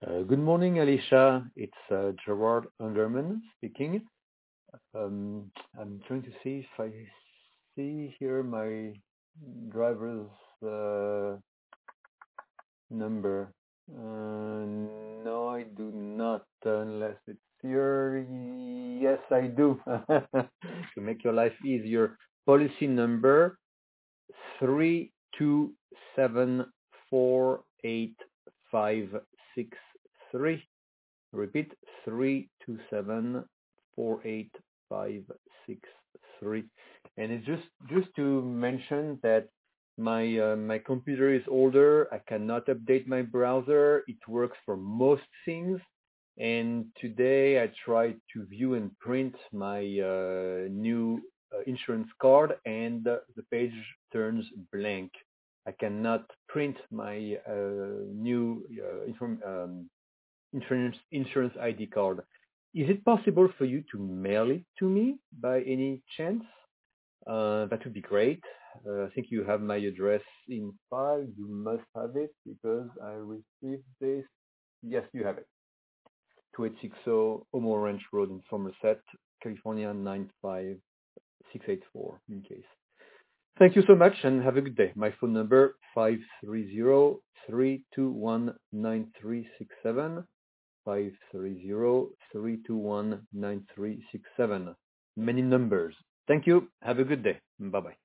Good morning, Alicia. It's Gerard Ungerman speaking. I'm trying to see if I see here my driver's uh, number. No, I do not, unless it's here. Yes, I do. To make your life easier, policy number 3274853. Repeat 3274853. And it's just to mention that my computer is older. I cannot update my browser. It works for most things. And today I tried to view and print my new insurance card, and the page turns blank. I cannot print my new insurance ID card. Is it possible for you to mail it to me by any chance? That would be great. I think you have my address in file. You must have it because I received this. Yes, you have it. 2860 Omo Ranch Road in Somerset, California 95684 in case. Thank you so much and have a good day. My phone number 530-321-9367. 530-321-9367. Many numbers. Thank you. Have a good day. Bye-bye.